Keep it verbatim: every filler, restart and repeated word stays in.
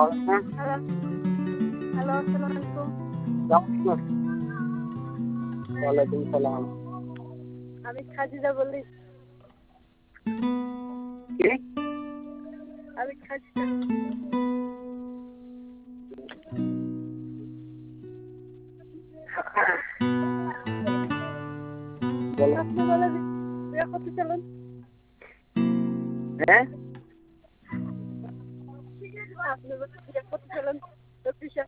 আলাইকুম। Hello hello আসসালামু আলাইকুম। কেমন আছেন? ওয়ালাইকুম সালাম। আমি খাদিজা বলি। কে? আমি খাদিজা। বলেন। আপনি বলেন বিয়ে করতে চান? হ্যাঁ? আপনি বলেন বিয়ে করতে চান?